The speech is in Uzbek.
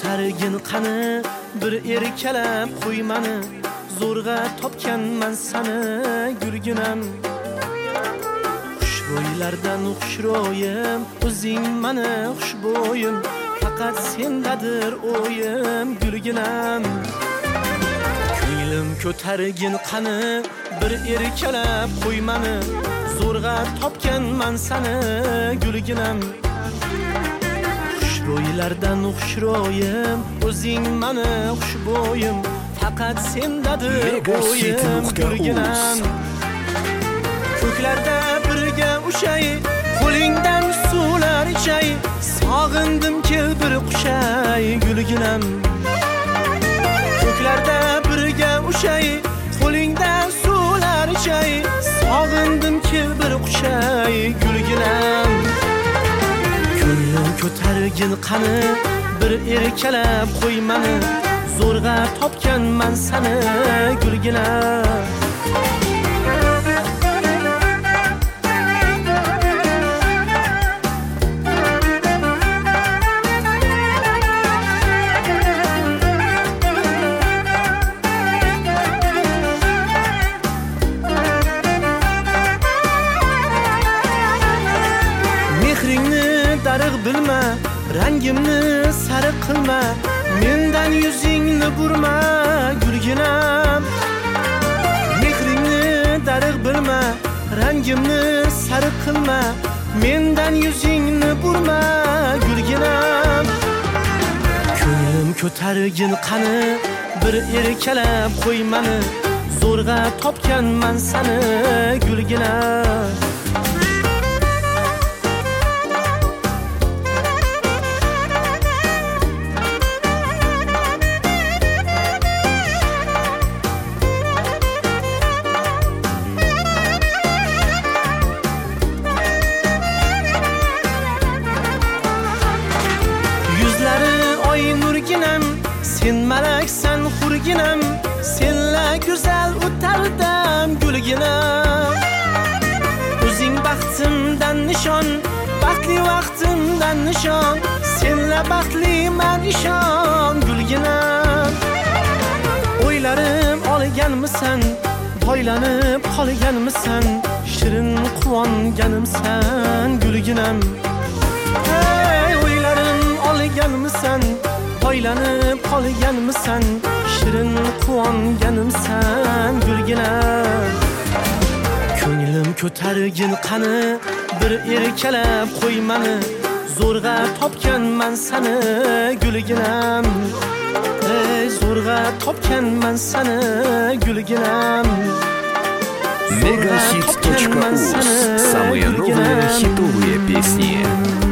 ko'targin qani bir erkalab qo'ymani zo'rg'a topganman sani gulginam xushbo'ylardan xushro'yim o'zing mani xushbo'yim faqat sendadir o'yim gulginam ko'nglim ko'targin qani bir erkalab qo'ymani zo'rg'a topganman sani gulginam xushbo'ylardan xushro'yim o'zing mani xushbo'yim faqat sendadir o'yim gulginam ko'klarda birga ushay qo'lingdan suvlar ichay sog'indim kel bir qushay gulginam ko'klarda birga ushay qo'lingdan suvlar ichay sog'indim kel bir qushay gulginam ko'nglim ko'targin qani bir erkalab qo'ymani zo'rg'a topganman sani gulginam bilma rangimni sariq qilma mendan yuzingni burma gulginam mehringni dariq bilma rangimni sariq qilma mendan yuzingni burma gulginam ko'nglim ko'targin qani bir erkalab qo'ymani zo'rg'a topganman sani gulginam sen malaksan hurginam senla go'zal o'tardim gulginam o'zing baxtimdan nishon baxtli vaqtimdan nishon senla baxtliman ishon gulginam o'ylarim olganmisan boylanib qolganmisan shirin quvonganimsan gulginam o'ylarim olganmisan boylanib qolganmisan shirin quvonganimsan gulginam ko'nglim ko'targin qani bir erkalab qo'ymani zo'rg'a topganman sani gulginam zo'rg'a topganman sani gulginam Megahit.uz. Самые новые хитовые песни.